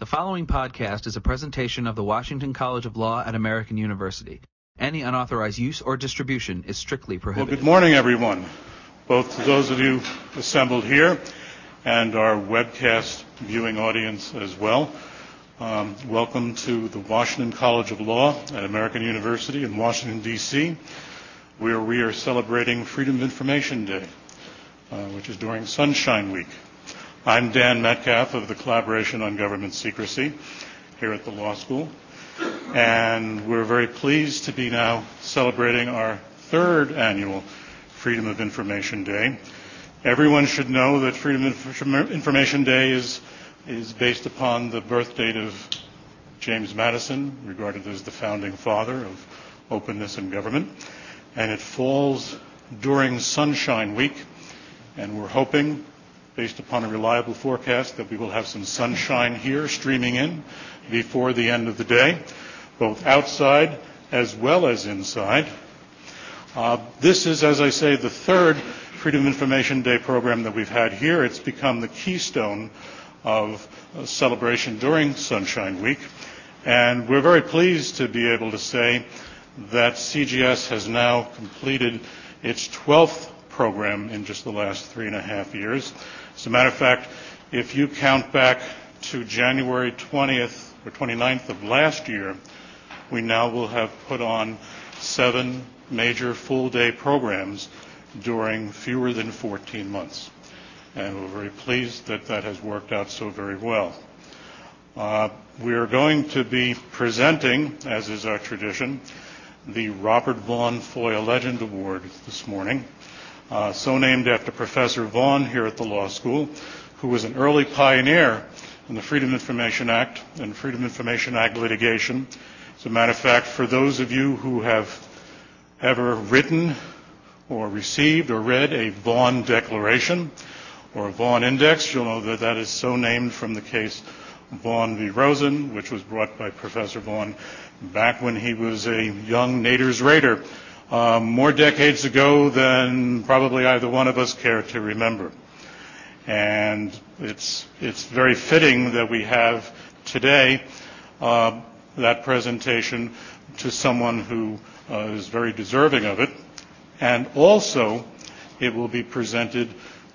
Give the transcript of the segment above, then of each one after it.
The following podcast is a presentation of the Washington College of Law at American University. Any unauthorized use or distribution is strictly prohibited. Well, good morning, everyone, both to those of you assembled here and our webcast viewing audience as well. Welcome to the Washington College of Law at American University in Washington, D.C., where we are celebrating Freedom of Information Day, which is during Sunshine Week. I'm Dan Metcalf of the Collaboration on Government Secrecy here at the law school, and we're very pleased to be now celebrating our third annual Freedom of Information Day. Everyone should know that Freedom of Information Day is based upon the birth date of James Madison, regarded as the founding father of openness in government, and it falls during Sunshine Week, and we're hoping, based upon a reliable forecast, that we will have some sunshine here streaming in before the end of the day, both outside as well as inside. This is, as I say, the third Freedom of Information Day program that we've had here. It's become the keystone of a celebration during Sunshine Week, and we're very pleased to be able to say that CGS has now completed its 12th program in just the last 3.5 years. As a matter of fact, if you count back to January 20th or 29th of last year, we now will have put on 7 major full-day programs during fewer than 14 months. And we're very pleased that that has worked out so very well. We are going to be presenting, as is our tradition, the Robert Vaughn FOIA Legend Award this morning. So named after Professor Vaughn here at the law school, who was an early pioneer in the Freedom of Information Act and Freedom of Information Act litigation. As a matter of fact, for those of you who have ever written or received or read a Vaughn Declaration or a Vaughn Index, you'll know that that is so named from the case Vaughn v. Rosen, which was brought by Professor Vaughn back when he was a young Nader's Raider, more decades ago than probably either one of us care to remember. And it's very fitting that we have today that presentation to someone who is very deserving of it, and also it will be presented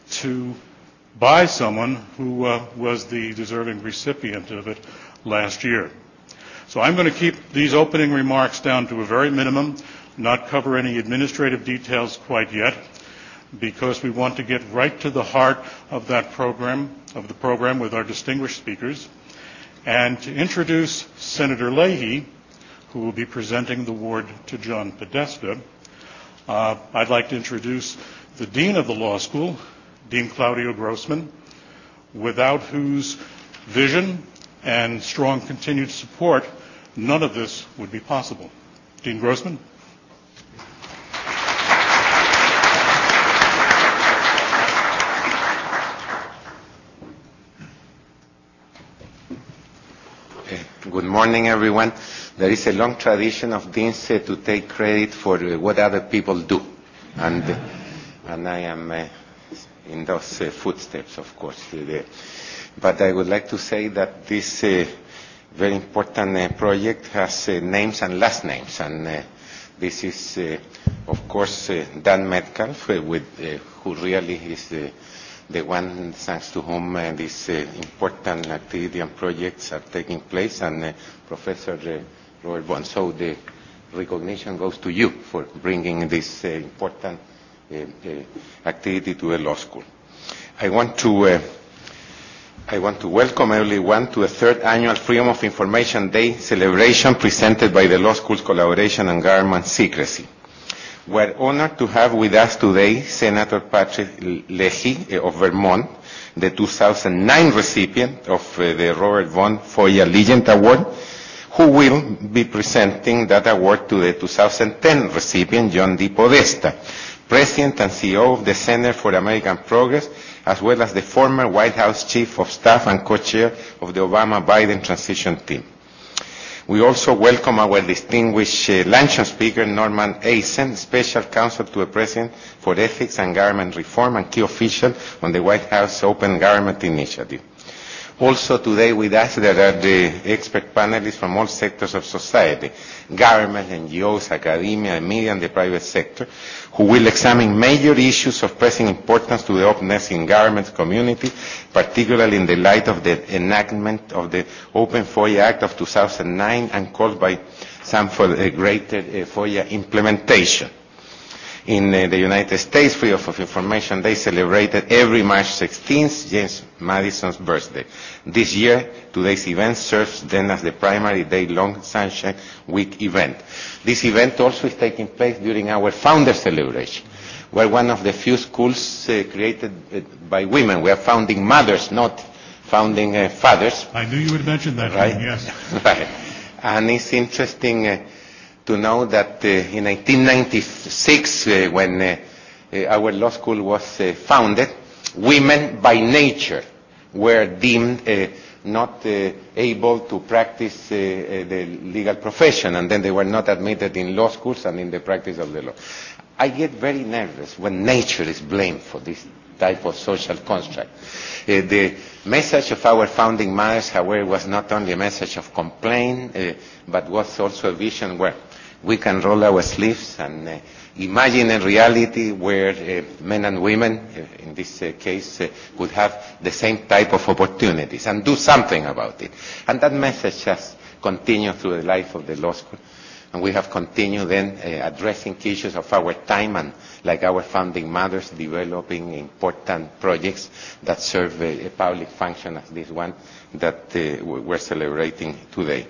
by someone who was the deserving recipient of it last year. So I'm going to keep these opening remarks down to a very minimum, not cover any administrative details quite yet, because we want to get right to the heart of the program with our distinguished speakers, and to introduce Senator Leahy, who will be presenting the award to John Podesta. I'd like to introduce the Dean of the Law School, Dean Claudio Grossman, without whose vision and strong continued support, none of this would be possible. Dean Grossman. Good morning, everyone. There is a long tradition of deans to take credit for what other people do, and I am in those footsteps, of course. But I would like to say that this very important project has names and last names, and this is, of course, Dan Metcalf, who really is the one thanks to whom this important activity and projects are taking place, and Professor Robert Vaughn. So the recognition goes to you for bringing this important activity to the law school. I want to welcome everyone to the third annual Freedom of Information Day celebration presented by the Law School's Collaboration on Government Secrecy. We're honored to have with us today Senator Patrick Leahy of Vermont, the 2009 recipient of the Robert Vaughn FOIA Legend Award, who will be presenting that award to the 2010 recipient, John D. Podesta, President and CEO of the Center for American Progress, as well as the former White House Chief of Staff and co-chair of the Obama-Biden transition team. We also welcome our distinguished luncheon speaker, Norman Eisen, Special Counsel to the President for Ethics and Government Reform and key official on the White House Open Government Initiative. Also today with us there are the expert panelists from all sectors of society, government, NGOs, academia, media and the private sector, who will examine major issues of pressing importance to the openness in government community, particularly in the light of the enactment of the Open FOIA Act of 2009 and called by some for a greater FOIA implementation. In the United States, Freedom of Information Day celebrated every March 16th, James Madison's birthday. This year, today's event serves then as the primary day-long Sunshine Week event. This event also is taking place during our founder celebration. We're one of the few schools created by women. We are founding mothers, not founding fathers. I knew you would mention that, right? Yes. Right. And it's interesting to know that in 1996, when our law school was founded, women by nature were deemed not able to practice the legal profession, and then they were not admitted in law schools and in the practice of the law. I get very nervous when nature is blamed for this type of social construct. The message of our founding mothers, however, was not only a message of complaint, but was also a vision where we can roll our sleeves and imagine a reality where men and women, in this case, would have the same type of opportunities and do something about it. And that message has continued through the life of the law school. And we have continued then addressing issues of our time and, like our founding mothers, developing important projects that serve a public function as this one that we're celebrating today.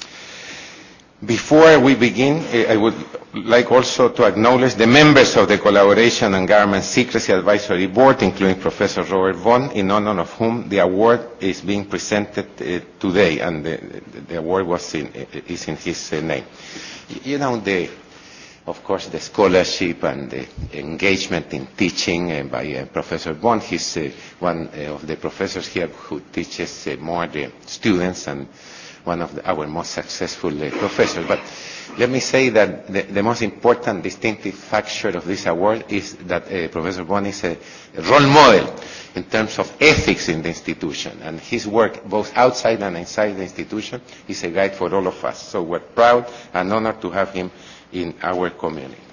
Before we begin, I would like also to acknowledge the members of the Collaboration and Government Secrecy Advisory Board, including Professor Robert Vaughn, in honor of whom the award is being presented today, and the award is in his name. You know, of course, the scholarship and the engagement in teaching by Professor Vaughn. He's one of the professors here who teaches more the students and one of our most successful professors. But let me say that the most important distinctive factor of this award is that Professor Vaughn is a role model in terms of ethics in the institution. And his work, both outside and inside the institution, is a guide for all of us. So we're proud and honored to have him in our community.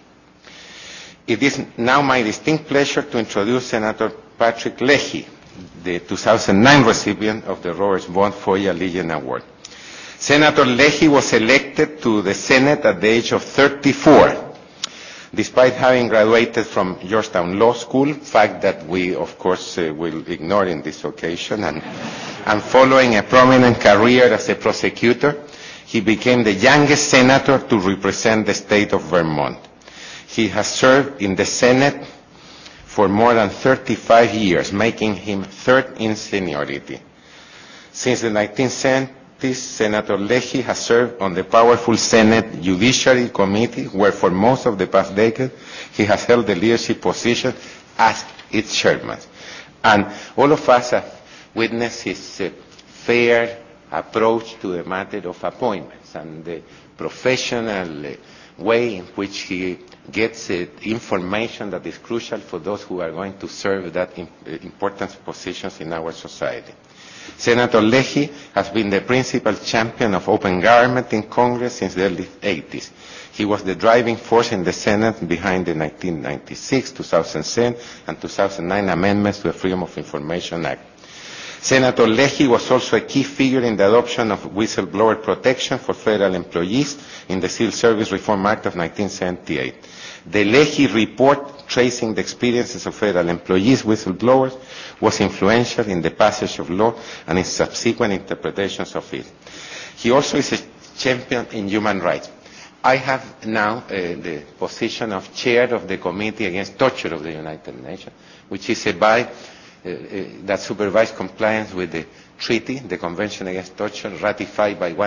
It is now my distinct pleasure to introduce Senator Patrick Leahy, the 2009 recipient of the Robert Vaughn FOIA Legion Award. Senator Leahy was elected to the Senate at the age of 34, despite having graduated from Georgetown Law School, fact that we, of course, will ignore in this occasion, and following a prominent career as a prosecutor, he became the youngest senator to represent the state of Vermont. He has served in the Senate for more than 35 years, making him third in seniority. Since the 1970s, Senator Leahy has served on the powerful Senate Judiciary Committee, where for most of the past decade he has held the leadership position as its chairman. And all of us have witnessed his fair approach to the matter of appointments and the professional way in which he gets information that is crucial for those who are going to serve that important positions in our society. Senator Leahy has been the principal champion of open government in Congress since the early 80s. He was the driving force in the Senate behind the 1996, 2007, and 2009 amendments to the Freedom of Information Act. Senator Leahy was also a key figure in the adoption of whistleblower protection for federal employees in the Civil Service Reform Act of 1978. The Leahy report, tracing the experiences of federal employees, whistleblowers, was influential in the passage of law and in subsequent interpretations of it. He also is a champion in human rights. I have now the position of chair of the Committee Against Torture of the United Nations, which is a body that supervises compliance with the treaty, the Convention Against Torture, ratified by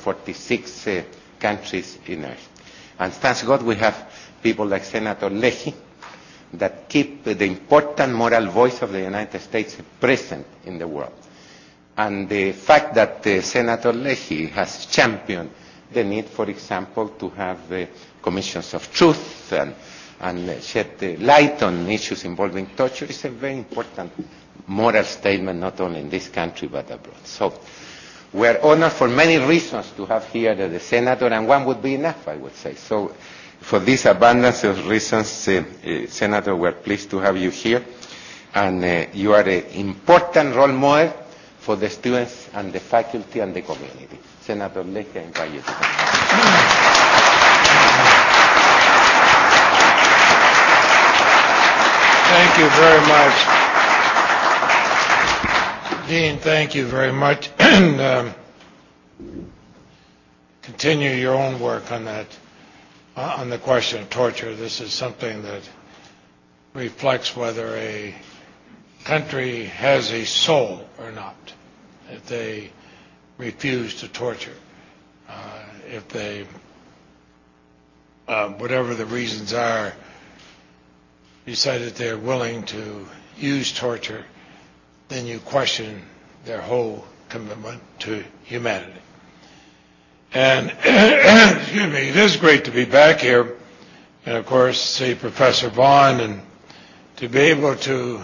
146 countries in Earth. And thank God we have people like Senator Leahy that keep the important moral voice of the United States present in the world. And the fact that Senator Leahy has championed the need, for example, to have commissions of truth and shed light on issues involving torture is a very important moral statement not only in this country but abroad. So we're honored for many reasons to have here the senator, and one would be enough, I would say. So for this abundance of reasons, Senator, we're pleased to have you here, and you are an important role model for the students and the faculty and the community. Senator Leahy, I invite you to come. Thank you very much. Dean, thank you very much. And continue your own work on that, on the question of torture. This is something that reflects whether a country has a soul or not, if they refuse to torture, if they, whatever the reasons are, decide that they're willing to use torture, then you question their whole commitment to humanity. And excuse me, it is great to be back here, and of course see Professor Vaughn, and to be able to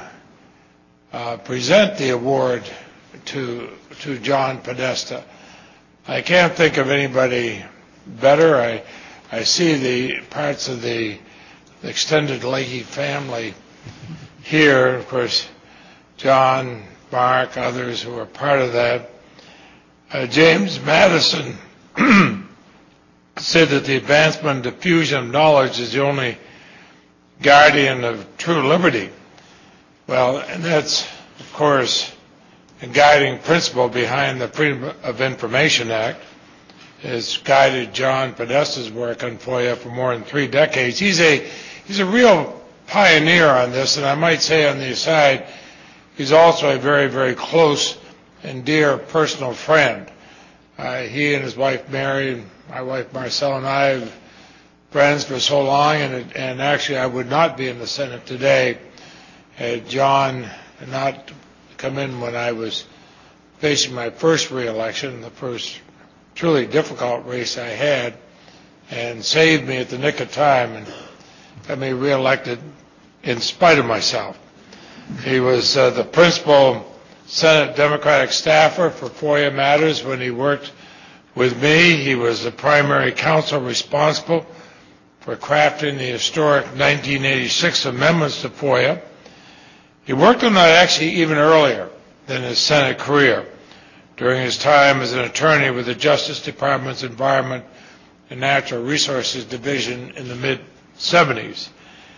present the award to John Podesta. I can't think of anybody better. I see the parts of the extended Leahy family here, of course, John, Mark, others who are part of that. James Madison said that the advancement and diffusion of knowledge is the only guardian of true liberty. Well, and that's, of course, a guiding principle behind the Freedom of Information Act. Has guided John Podesta's work on FOIA for more than 3 decades. He's a real pioneer on this, and I might say on the aside, he's also a very, very close and dear personal friend. He and his wife Mary, my wife Marcella, and I have friends for so long, and actually I would not be in the Senate today had John not come in when I was facing my first re-election, the first truly difficult race I had, and saved me at the nick of time and got me re-elected in spite of myself. He was the principal Senate Democratic staffer for FOIA matters when he worked with me. He was the primary counsel responsible for crafting the historic 1986 amendments to FOIA. He worked on that actually even earlier than his Senate career, during his time as an attorney with the Justice Department's Environment and Natural Resources Division in the mid-'70s.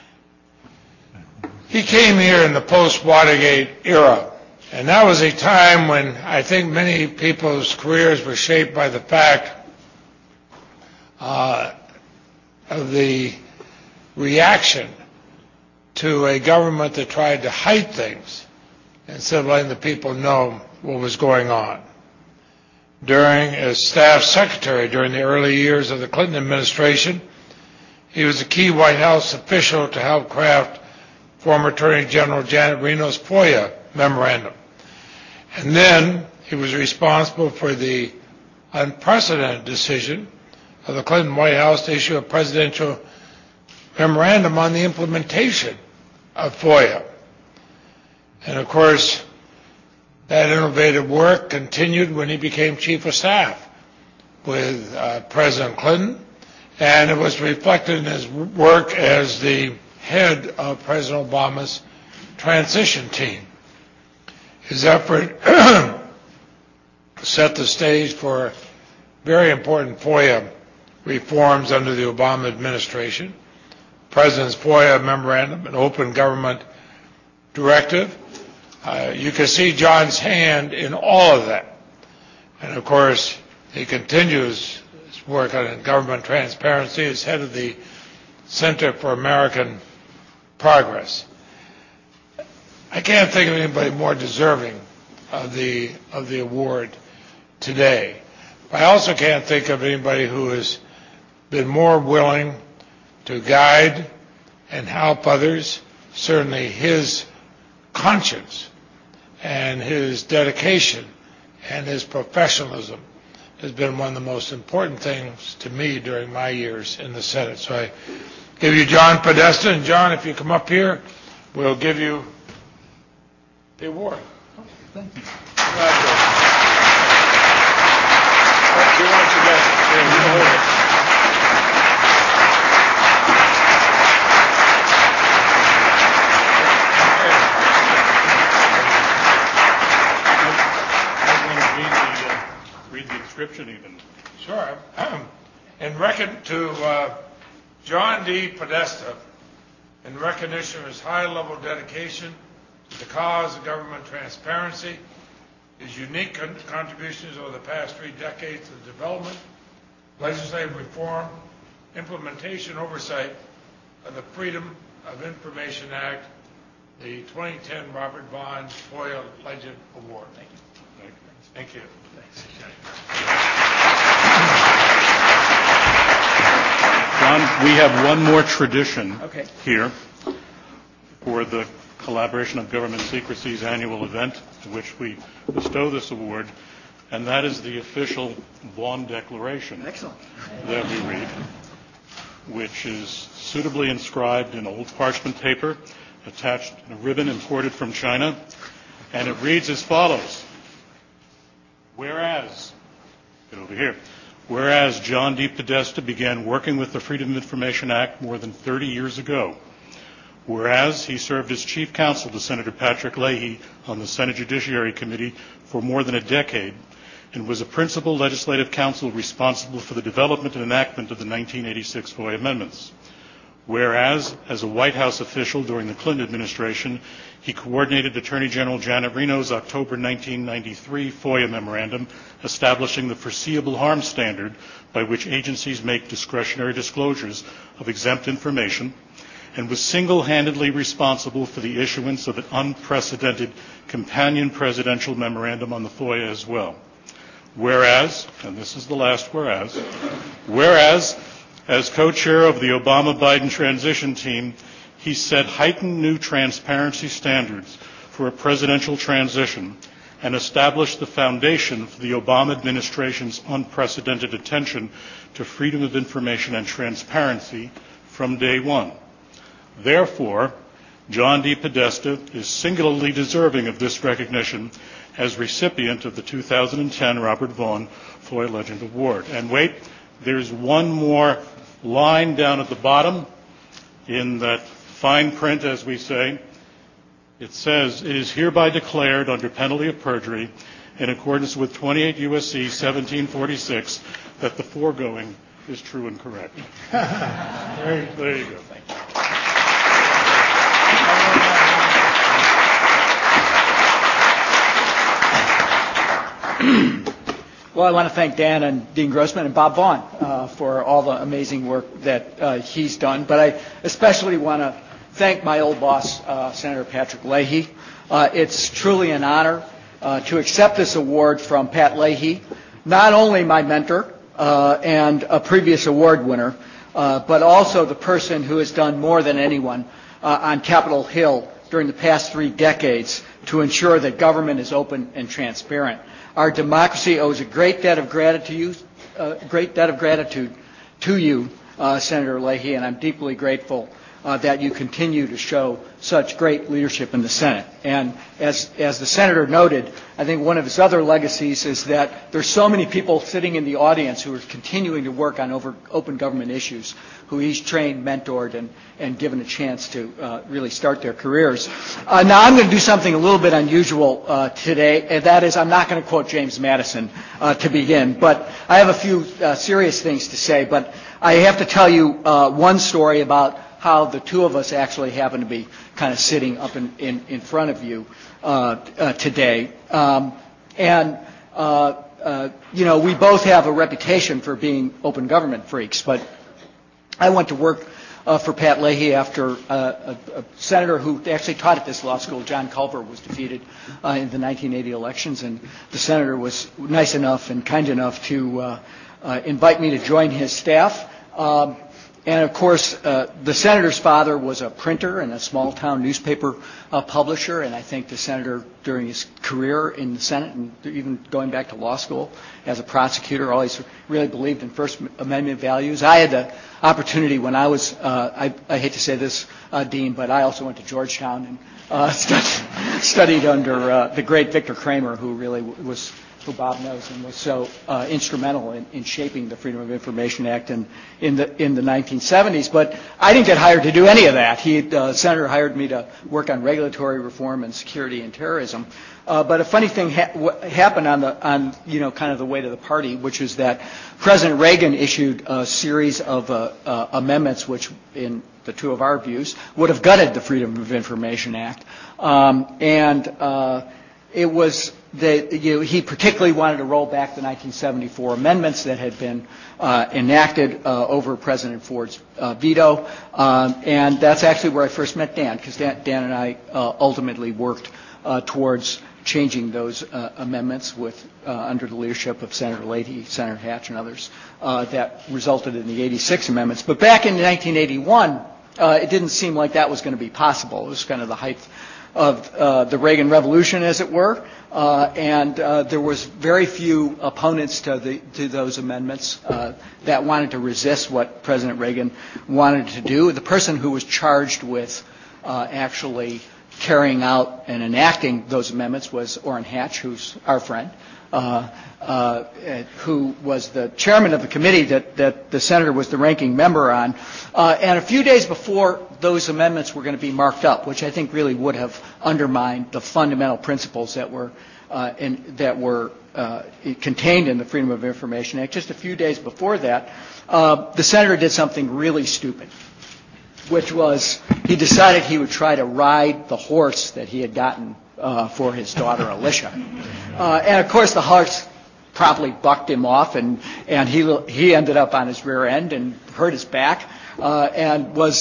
He came here in the post-Watergate era, and that was a time when I think many people's careers were shaped by the fact of the reaction to a government that tried to hide things instead of letting the people know what was going on. As staff secretary during the early years of the Clinton administration, he was a key White House official to help craft former Attorney General Janet Reno's FOIA memorandum. And then he was responsible for the unprecedented decision of the Clinton White House to issue a presidential memorandum on the implementation of FOIA. And of course, that innovative work continued when he became chief of staff with President Clinton, and it was reflected in his work as the head of President Obama's transition team. His effort set the stage for very important FOIA reforms under the Obama administration, President's FOIA memorandum, an open government directive. You can see John's hand in all of that. And of course, he continues his work on government transparency as head of the Center for American Progress. I can't think of anybody more deserving of the award today. But I also can't think of anybody who has been more willing to guide and help others. Certainly his conscience and his dedication and his professionalism has been one of the most important things to me during my years in the Senate. So I give you John Podesta, and John, if you come up here, we'll give you the award. Thank you. Congratulations. You want to get here, you hold it. Read the inscription even. Sure. To John D. Podesta, in recognition of his high-level dedication to the cause of government transparency, his unique contributions over the past 3 decades to the development, legislative reform, implementation, oversight of the Freedom of Information Act, the 2010 Robert Vaughn FOIA Legend Award. Thank you. Thank you. John, we have one more tradition Okay. here for the Collaboration of Government Secrecy's annual event, to which we bestow this award, and that is the official Vaughn Declaration. Excellent. That we read, which is suitably inscribed in old parchment paper, attached in a ribbon imported from China, and it reads as follows. Whereas, get over here, whereas John D. Podesta began working with the Freedom of Information Act more than 30 years ago, whereas he served as chief counsel to Senator Patrick Leahy on the Senate Judiciary Committee for more than a decade, and was a principal legislative counsel responsible for the development and enactment of the 1986 FOIA amendments. Whereas, as a White House official during the Clinton administration, he coordinated Attorney General Janet Reno's October 1993 FOIA memorandum establishing the foreseeable harm standard by which agencies make discretionary disclosures of exempt information, and was single-handedly responsible for the issuance of an unprecedented companion presidential memorandum on the FOIA as well. Whereas, and this is the last whereas, as co-chair of the Obama-Biden transition team, he set heightened new transparency standards for a presidential transition and established the foundation for the Obama administration's unprecedented attention to freedom of information and transparency from day one. Therefore, John D. Podesta is singularly deserving of this recognition as recipient of the 2010 Robert Vaughn FOIA Legend Award. And wait, there's one more line down at the bottom in that fine print, as we say. It says, it is hereby declared under penalty of perjury in accordance with 28 U.S.C. 1746 that the foregoing is true and correct. There you go. Thank you. Well, I want to thank Dan and Dean Grossman and Bob Vaughn for all the amazing work that he's done. But I especially want to thank my old boss, Senator Patrick Leahy. It's truly an honor to accept this award from Pat Leahy, not only my mentor and a previous award winner, but also the person who has done more than anyone on Capitol Hill during the past 3 decades to ensure that government is open and transparent. Our democracy owes a great debt of gratitude to you, Senator Leahy, and I'm deeply grateful that you continue to show such great leadership in the Senate. And as the Senator noted, I think one of his other legacies is that there's so many people sitting in the audience who are continuing to work on open government issues, who he's trained, mentored, and given a chance to really start their careers. Now I'm going to do something a little bit unusual today, and that is I'm not going to quote James Madison to begin, but I have a few serious things to say. But I have to tell you one story about how the two of us actually happen to be kind of sitting up in front of you today. We both have a reputation for being open government freaks, but I went to work for Pat Leahy after a senator who actually taught at this law school, John Culver, was defeated in the 1980 elections, and the senator was nice enough and kind enough to invite me to join his staff. And of course, the senator's father was a printer and a small-town newspaper publisher, and I think the senator, during his career in the Senate and even going back to law school as a prosecutor, always really believed in First Amendment values. I had the opportunity when I was, I hate to say this, Dean, but I also went to Georgetown and studied under the great Victor Kramer, who really was, who Bob knows, and was so instrumental in shaping the Freedom of Information Act in the 1970s. But I didn't get hired to do any of that. The senator hired me to work on regulatory reform and security and terrorism. But a funny thing happened on kind of the way to the party, which is that President Reagan issued a series of amendments, which, in the two of our views, would have gutted the Freedom of Information Act, it was that he particularly wanted to roll back the 1974 amendments that had been enacted over President Ford's veto, and that's actually where I first met Dan, because Dan and I ultimately worked towards changing those amendments with under the leadership of Senator Leahy, Senator Hatch, and others that resulted in the 86 amendments. But back in 1981, it didn't seem like that was going to be possible. It was kind of the height of the Reagan Revolution, as it were, and there was very few opponents to those amendments that wanted to resist what President Reagan wanted to do. The person who was charged with actually carrying out and enacting those amendments was Orrin Hatch, who's our friend, who was the chairman of the committee that the senator was the ranking member on. And a few days before those amendments were going to be marked up, which I think really would have undermined the fundamental principles that were contained in the Freedom of Information Act, just a few days before that, the senator did something really stupid, which was he decided he would try to ride the horse that he had gotten for his daughter Alicia. And of course the horse promptly bucked him off, and he ended up on his rear end and hurt his back, and was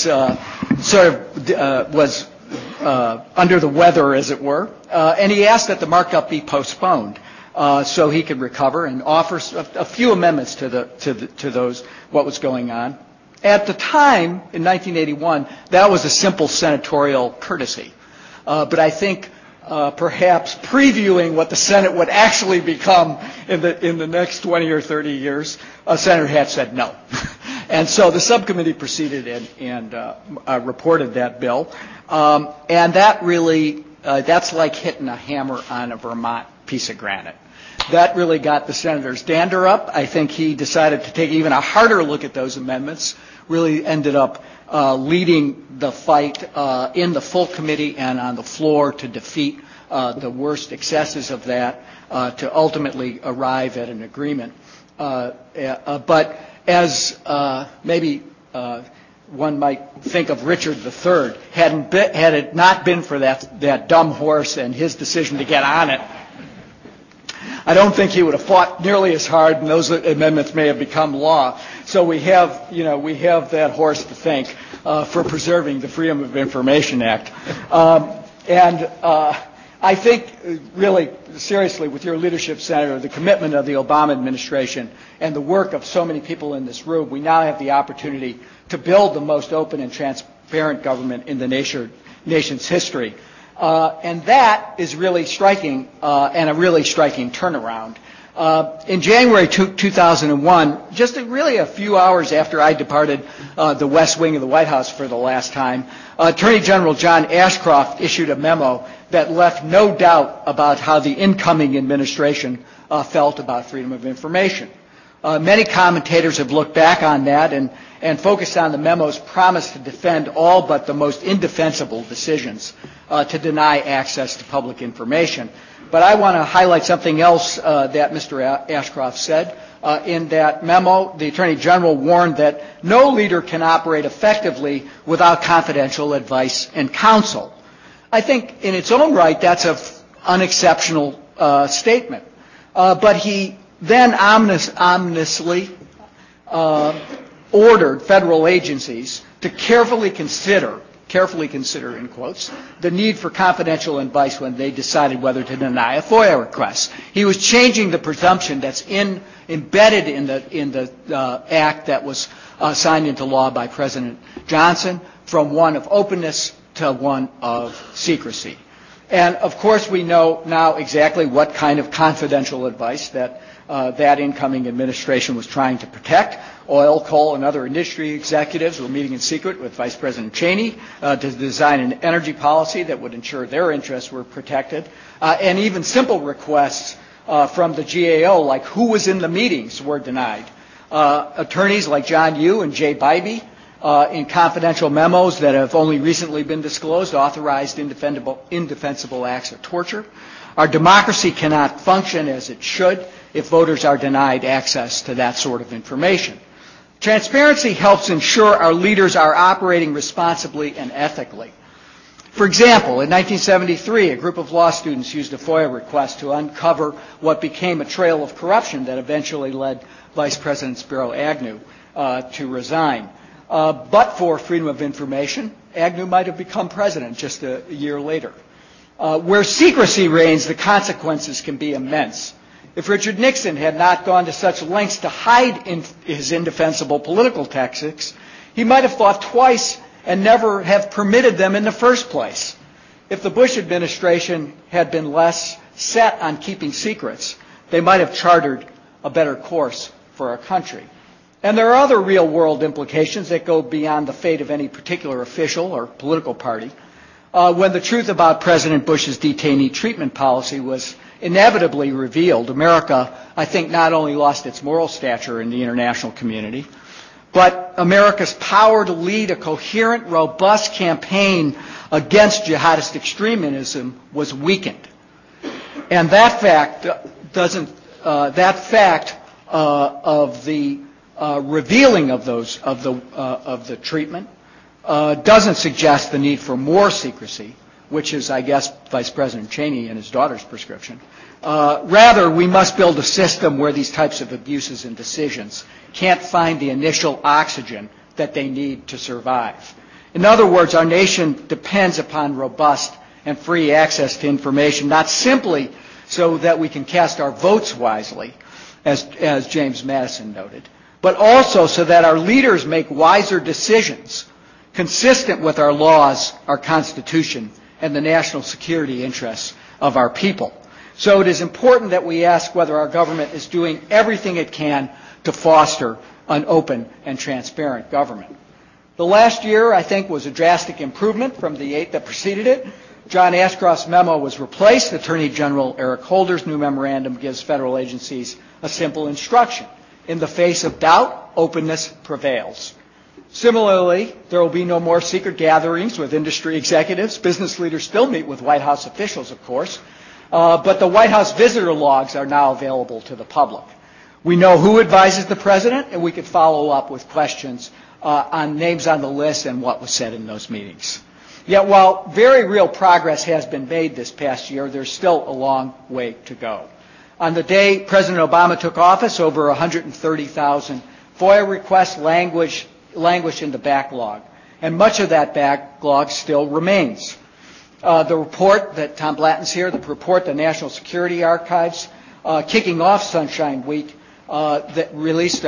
was under the weather, as it were. And he asked that the markup be postponed so he could recover, and offer a few amendments to those what was going on. At the time, in 1981, that was a simple senatorial courtesy. But I think perhaps previewing what the Senate would actually become in the next 20 or 30 years, Senator Hatch said no. And so the subcommittee proceeded and reported that bill. And that really, that's like hitting a hammer on a Vermont piece of granite. That really got the senator's dander up. I think he decided to take even a harder look at those amendments, really ended up leading the fight in the full committee and on the floor to defeat the worst excesses of that, to ultimately arrive at an agreement. But as maybe one might think of Richard III, had it not been for that dumb horse and his decision to get on it, I don't think he would have fought nearly as hard, and those amendments may have become law. So we have that horse to thank for preserving the Freedom of Information Act. And I think, really, seriously, with your leadership, Senator, the commitment of the Obama administration and the work of so many people in this room, we now have the opportunity to build the most open and transparent government in the nation's history. And that is really striking, and a really striking turnaround. In January 2001, just really a few hours after I departed the West Wing of the White House for the last time, Attorney General John Ashcroft issued a memo that left no doubt about how the incoming administration felt about freedom of information. Many commentators have looked back on that and focused on the memo's promise to defend all but the most indefensible decisions to deny access to public information. But I want to highlight something else that Mr. Ashcroft said. In that memo, the Attorney General warned that no leader can operate effectively without confidential advice and counsel. I think in its own right that's an unexceptional statement. But he then ominously ordered federal agencies to carefully consider carefully consider, in quotes, the need for confidential advice when they decided whether to deny a FOIA request. He was changing the presumption that's embedded in the act that was signed into law by President Johnson from one of openness to one of secrecy. And, of course, we know now exactly what kind of confidential advice that that incoming administration was trying to protect. Oil, coal, and other industry executives were meeting in secret with Vice President Cheney to design an energy policy that would ensure their interests were protected. And even simple requests from the GAO, like who was in the meetings, were denied. Attorneys like John Yoo and Jay Bybee, in confidential memos that have only recently been disclosed, authorized indefensible acts of torture. Our democracy cannot function as it should if voters are denied access to that sort of information. Transparency helps ensure our leaders are operating responsibly and ethically. For example, in 1973, a group of law students used a FOIA request to uncover what became a trail of corruption that eventually led Vice President Spiro Agnew to resign. But for freedom of information, Agnew might have become president just a year later. Where secrecy reigns, the consequences can be immense. If Richard Nixon had not gone to such lengths to hide his indefensible political tactics, he might have thought twice and never have permitted them in the first place. If the Bush administration had been less set on keeping secrets, they might have chartered a better course for our country. And there are other real-world implications that go beyond the fate of any particular official or political party. When the truth about President Bush's detainee treatment policy was inevitably revealed, America, I think, not only lost its moral stature in the international community, but America's power to lead a coherent, robust campaign against jihadist extremism was weakened. And that fact of the revealing of the treatment doesn't suggest the need for more secrecy, which is, I guess, Vice President Cheney and his daughter's prescription. Rather, we must build a system where these types of abuses and decisions can't find the initial oxygen that they need to survive. In other words, our nation depends upon robust and free access to information, not simply so that we can cast our votes wisely, as James Madison noted, but also so that our leaders make wiser decisions consistent with our laws, our Constitution, and the national security interests of our people. So it is important that we ask whether our government is doing everything it can to foster an open and transparent government. The last year, I think, was a drastic improvement from the 8 that preceded it. John Ashcroft's memo was replaced. Attorney General Eric Holder's new memorandum gives federal agencies a simple instruction. In the face of doubt, openness prevails. Similarly, there will be no more secret gatherings with industry executives. Business leaders still meet with White House officials, of course. But the White House visitor logs are now available to the public. We know who advises the president, and we could follow up with questions on names on the list and what was said in those meetings. Yet while very real progress has been made this past year, there's still a long way to go. On the day President Obama took office, over 130,000 FOIA requests languished in the backlog, and much of that backlog still remains. The report that Tom Blatton's here, the report the National Security Archives, kicking off Sunshine Week, that released,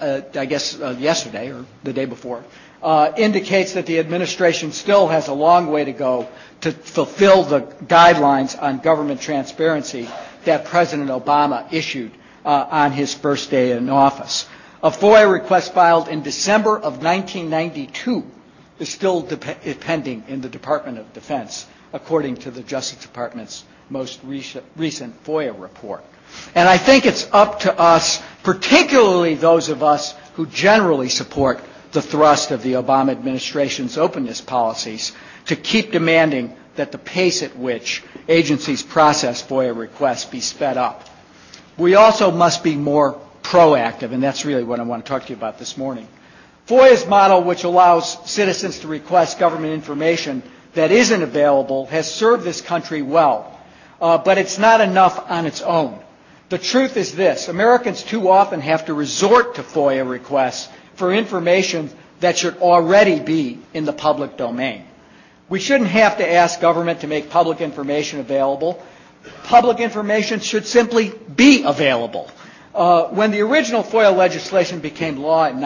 yesterday or the day before, indicates that the administration still has a long way to go to fulfill the guidelines on government transparency that President Obama issued on his first day in office. A FOIA request filed in December of 1992 is still pending in the Department of Defense, according to the Justice Department's most recent FOIA report. And I think it's up to us, particularly those of us who generally support the thrust of the Obama administration's openness policies, to keep demanding that the pace at which agencies process FOIA requests be sped up. We also must be more proactive, and that's really what I want to talk to you about this morning. FOIA's model, which allows citizens to request government information that isn't available, has served this country well, but it's not enough on its own. The truth is this: Americans too often have to resort to FOIA requests for information that should already be in the public domain. We shouldn't have to ask government to make public information available. Public information should simply be available. When the original FOIA legislation became law in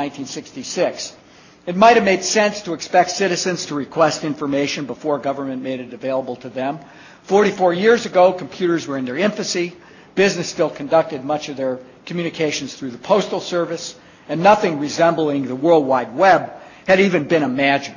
1966, it might have made sense to expect citizens to request information before government made it available to them. 44 years ago, computers were in their infancy. Business still conducted much of their communications through the Postal Service, and nothing resembling the World Wide Web had even been imagined.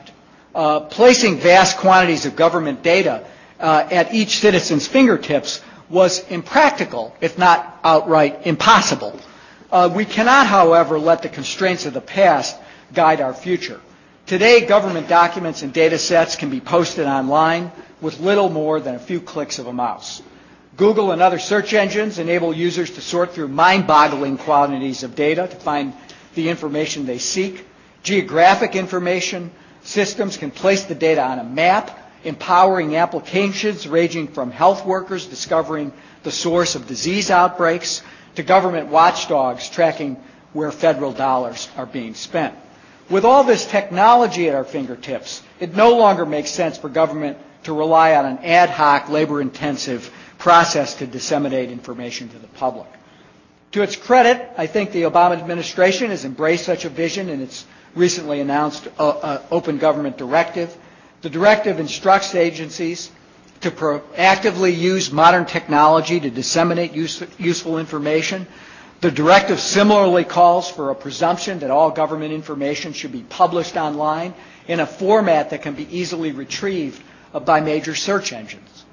Placing vast quantities of government data at each citizen's fingertips was impractical, if not outright impossible. We cannot, however, let the constraints of the past guide our future. Today, government documents and data sets can be posted online with little more than a few clicks of a mouse. Google and other search engines enable users to sort through mind-boggling quantities of data to find the information they seek. Geographic information systems can place the data on a map, empowering applications ranging from health workers discovering the source of disease outbreaks to government watchdogs tracking where federal dollars are being spent. With all this technology at our fingertips, it no longer makes sense for government to rely on an ad hoc, labor-intensive process to disseminate information to the public. To its credit, I think the Obama administration has embraced such a vision in its recently announced Open Government Directive. The directive instructs agencies to proactively use modern technology to disseminate useful information. The directive similarly calls for a presumption that all government information should be published online in a format that can be easily retrieved by major search engines.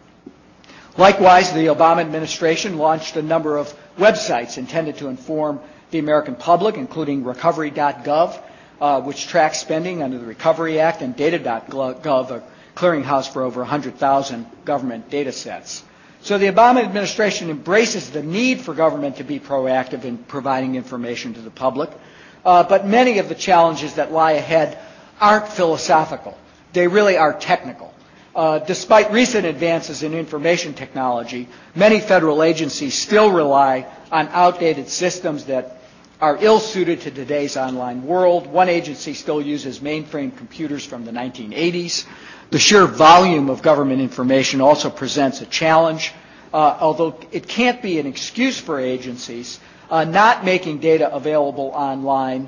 Likewise, the Obama administration launched a number of websites intended to inform the American public, including recovery.gov, which tracks spending under the Recovery Act, and data.gov, a clearinghouse for over 100,000 government data sets. So the Obama administration embraces the need for government to be proactive in providing information to the public, but many of the challenges that lie ahead aren't philosophical. They really are technical. Despite recent advances in information technology, many federal agencies still rely on outdated systems that are ill-suited to today's online world. One agency still uses mainframe computers from the 1980s. The sheer volume of government information also presents a challenge, although it can't be an excuse for agencies not making data available online.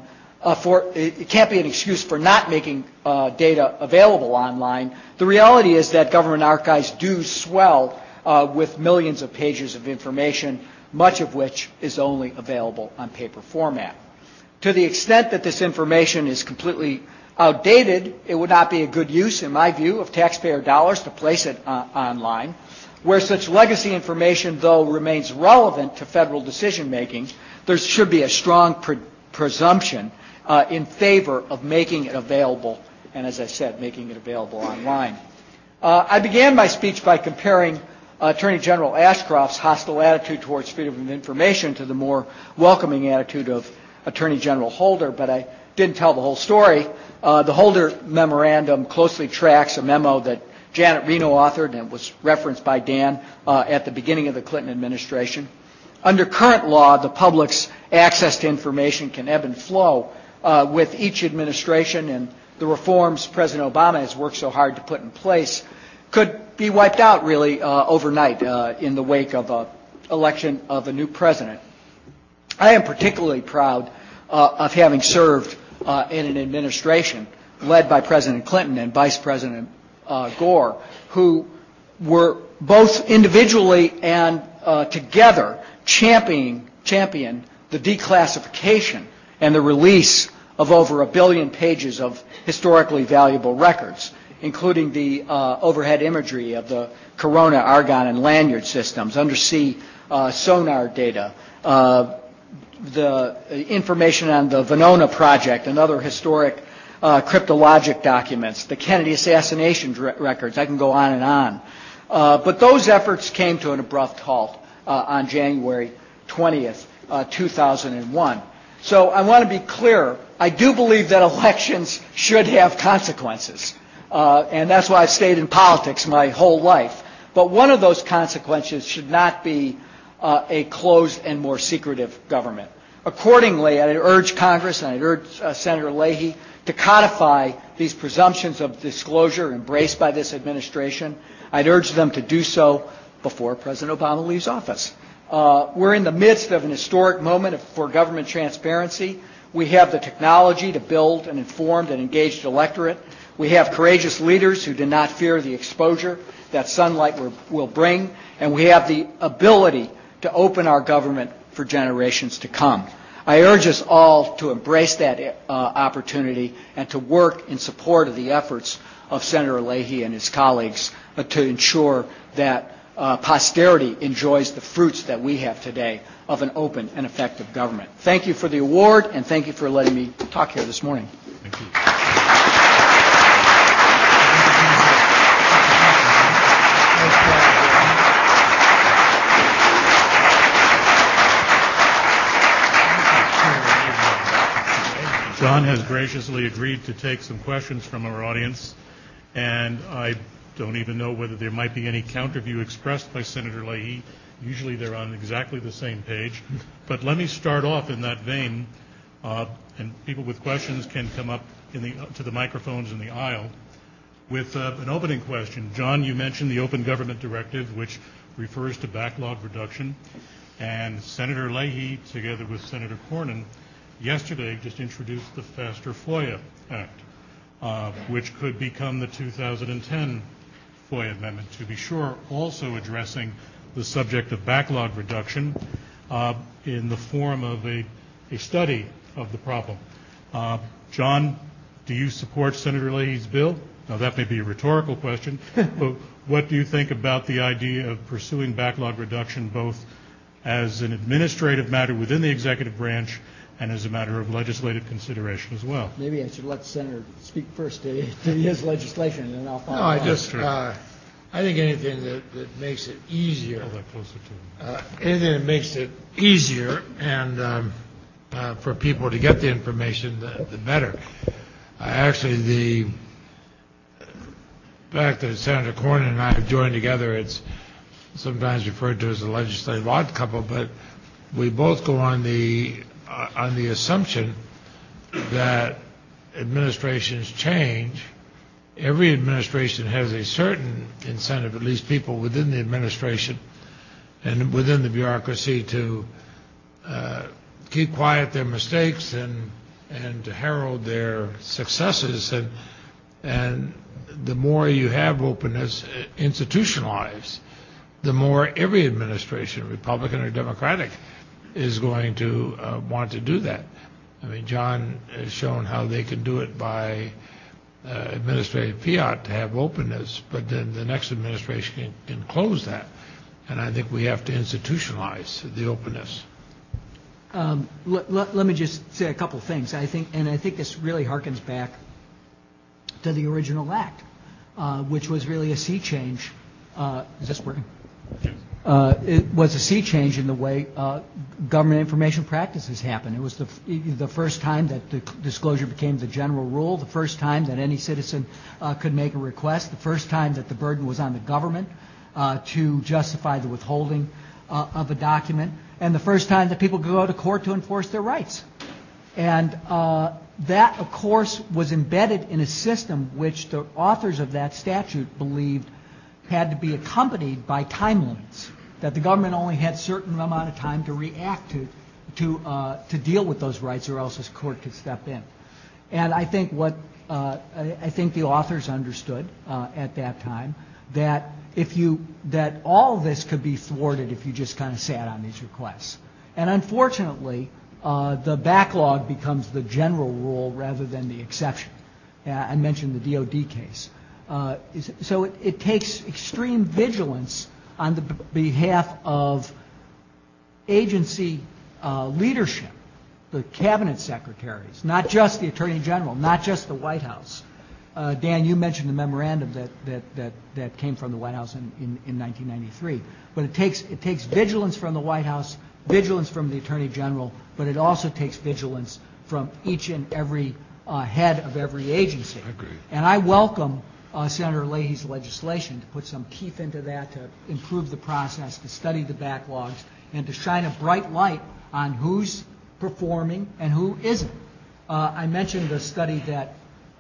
It can't be an excuse for not making data available online. The reality is that government archives do swell with millions of pages of information, much of which is only available on paper format. To the extent that this information is completely outdated, it would not be a good use, in my view, of taxpayer dollars to place it online. Where such legacy information, though, remains relevant to federal decision-making, there should be a strong presumption in favor of making it available, and as I said, making it available online. I began my speech by comparing Attorney General Ashcroft's hostile attitude towards freedom of information to the more welcoming attitude of Attorney General Holder, but I didn't tell the whole story. The Holder memorandum closely tracks a memo that Janet Reno authored and was referenced by Dan at the beginning of the Clinton administration. Under current law, the public's access to information can ebb and flow with each administration, and the reforms President Obama has worked so hard to put in place could be wiped out really overnight in the wake of an election of a new president. I am particularly proud of having served in an administration led by President Clinton and Vice President Gore, who were both individually and together champion the declassification and the release of over 1 billion pages of historically valuable records, including the overhead imagery of the Corona, Argonne, and Lanyard systems, undersea sonar data, the information on the Venona project and other historic cryptologic documents, the Kennedy assassination records. I can go on and on. But those efforts came to an abrupt halt on January 20th, 2001. So I want to be clear. I do believe that elections should have consequences. And that's why I've stayed in politics my whole life. But one of those consequences should not be a closed and more secretive government. Accordingly, I'd urge Congress and I'd urge Senator Leahy to codify these presumptions of disclosure embraced by this administration. I'd urge them to do so before President Obama leaves office. We're in the midst of an historic moment for government transparency. We have the technology to build an informed and engaged electorate. We have courageous leaders who do not fear the exposure that sunlight will bring, and we have the ability to open our government for generations to come. I urge us all to embrace that opportunity and to work in support of the efforts of Senator Leahy and his colleagues to ensure that posterity enjoys the fruits that we have today of an open and effective government. Thank you for the award, and thank you for letting me talk here this morning. Thank you. John has graciously agreed to take some questions from our audience, and I don't even know whether there might be any counter view expressed by Senator Leahy. Usually they're on exactly the same page. But let me start off in that vein, and people with questions can come up to the microphones in the aisle with an opening question. John, you mentioned the Open Government Directive, which refers to backlog reduction, and Senator Leahy, together with Senator Cornyn, yesterday just introduced the Faster FOIA Act, which could become the 2010 FOIA amendment, to be sure, also addressing the subject of backlog reduction in the form of a study of the problem. John, do you support Senator Leahy's bill? Now, that may be a rhetorical question, but what do you think about the idea of pursuing backlog reduction both as an administrative matter within the executive branch and as a matter of legislative consideration as well? Maybe I should let the Senator speak first to his legislation, and then I'll follow. No, I think anything that makes it easier. Hold that closer to him. Anything that makes it easier and for people to get the information, the better. Actually, the fact that Senator Cornyn and I have joined together, it's sometimes referred to as a legislative odd couple, but we both go on the assumption that administrations change. Every administration has a certain incentive, at least people within the administration and within the bureaucracy, to keep quiet their mistakes and to herald their successes. And the more you have openness institutionalized, the more every administration, Republican or Democratic, is going to want to do that. I mean, John has shown how they can do it by administrative fiat to have openness, but then the next administration can close that. And I think we have to institutionalize the openness. Let me just say a couple of things. I think this really harkens back to the original act, which was really a sea change. Is this working? It was a sea change in the way government information practices happen. It was the first time that the disclosure became the general rule, the first time that any citizen could make a request, the first time that the burden was on the government to justify the withholding of a document, and the first time that people could go to court to enforce their rights. And that, of course, was embedded in a system which the authors of that statute believed had to be accompanied by time limits, that the government only had a certain amount of time to react to deal with those rights, or else the court could step in. And I think I think the authors understood at that time that that all of this could be thwarted if you just kind of sat on these requests. And unfortunately, the backlog becomes the general rule rather than the exception. I mentioned the DOD case. So it takes extreme vigilance on the behalf of agency leadership, the cabinet secretaries, not just the Attorney General, not just the White House. Dan, you mentioned the memorandum that came from the White House in 1993. But it takes vigilance from the White House, vigilance from the Attorney General, but it also takes vigilance from each and every head of every agency. I agree. And I welcome Senator Leahy's legislation to put some teeth into that, to improve the process, to study the backlogs, and to shine a bright light on whose performing and who isn't. I mentioned the study that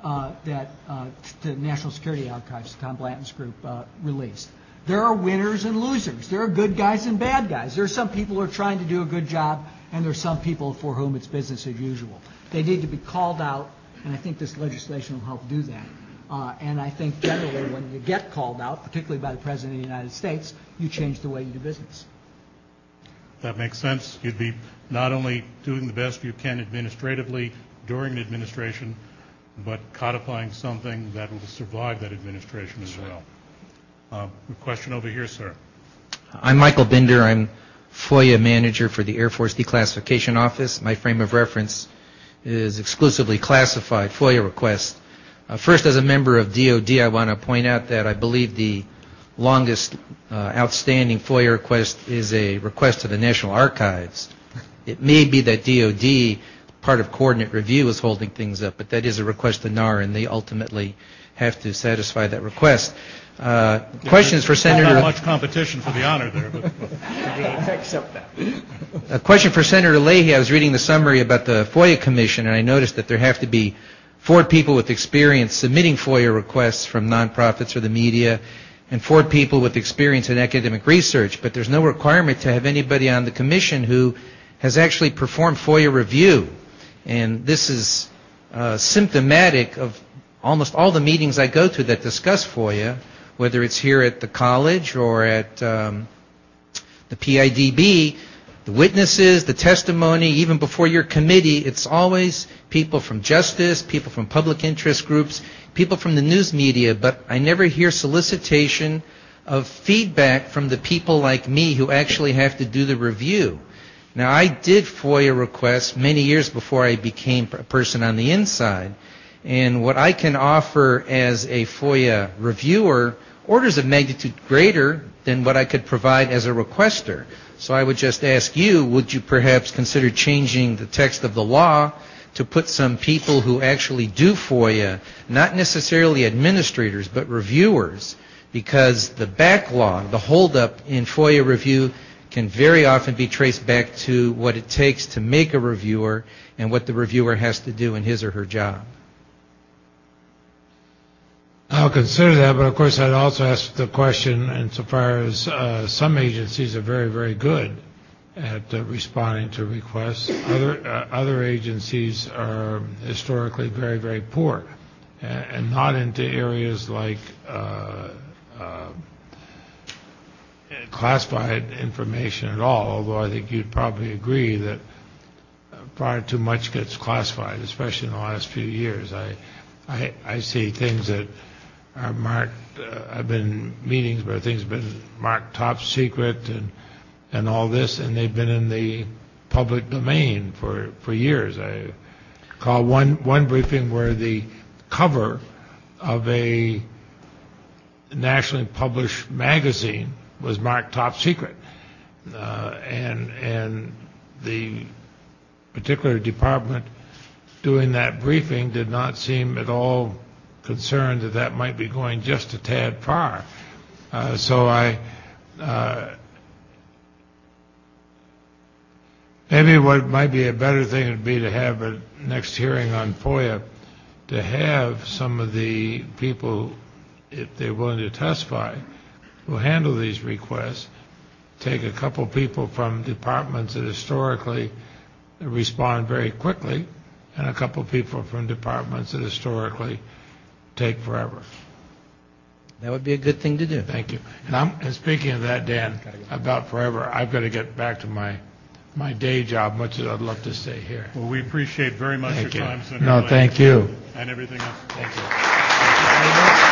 the National Security Archives, Tom Blanton's group, released. There are winners and losers. There are good guys and bad guys. There are some people who are trying to do a good job, and there are some people for whom it's business as usual. They need to be called out, and I think this legislation will help do that. And I think generally when you get called out, particularly by the President of the United States, you change the way you do business. That makes sense. You'd be not only doing the best you can administratively during the administration, but codifying something that will survive that administration as well. A question over here, sir. I'm Michael Binder. I'm FOIA manager for the Air Force Declassification Office. My frame of reference is exclusively classified FOIA requests. First, as a member of DOD, I want to point out that I believe the longest outstanding FOIA request is a request to the National Archives. It may be that DOD, part of coordinate review, is holding things up, but that is a request to NAR, and they ultimately have to satisfy that request. Questions for Senator... Not much competition for the honor there, but... I accept that. A question for Senator Leahy. I was reading the summary about the FOIA Commission, and I noticed that there have to be 4 people with experience submitting FOIA requests from nonprofits or the media, and 4 people with experience in academic research, but there's no requirement to have anybody on the commission who has actually performed FOIA review. And this is symptomatic of almost all the meetings I go to that discuss FOIA, whether it's here at the college or at the PIDB. The witnesses, the testimony, even before your committee, it's always people from justice, people from public interest groups, people from the news media, but I never hear solicitation of feedback from the people like me who actually have to do the review. Now, I did FOIA requests many years before I became a person on the inside, and what I can offer as a FOIA reviewer, orders of magnitude greater than what I could provide as a requester. So I would just ask you, would you perhaps consider changing the text of the law to put some people who actually do FOIA, not necessarily administrators, but reviewers, because the backlog, the holdup in FOIA review can very often be traced back to what it takes to make a reviewer and what the reviewer has to do in his or her job. I'll consider that, but of course I'd also ask the question insofar as some agencies are very, very good at responding to requests. Other agencies are historically very, very poor and not into areas like classified information at all, although I think you'd probably agree that far too much gets classified, especially in the last few years. I see things that are marked, I've been in meetings where things have been marked top secret and all this, and they've been in the public domain for years. I recall one briefing where the cover of a nationally published magazine was marked top secret, and the particular department doing that briefing did not seem at all concerned that might be going just a tad far. So maybe what might be a better thing would be to have a next hearing on FOIA, to have some of the people, if they're willing to testify, who handle these requests, take a couple people from departments that historically respond very quickly, and a couple people from departments that historically take forever. That would be a good thing to do. Thank you. And speaking of that, Dan, about forever, I've got to get back to my day job, much as I'd love to stay here. Well, we appreciate very much your time, Senator. No, thank you. And everything else. Thank you.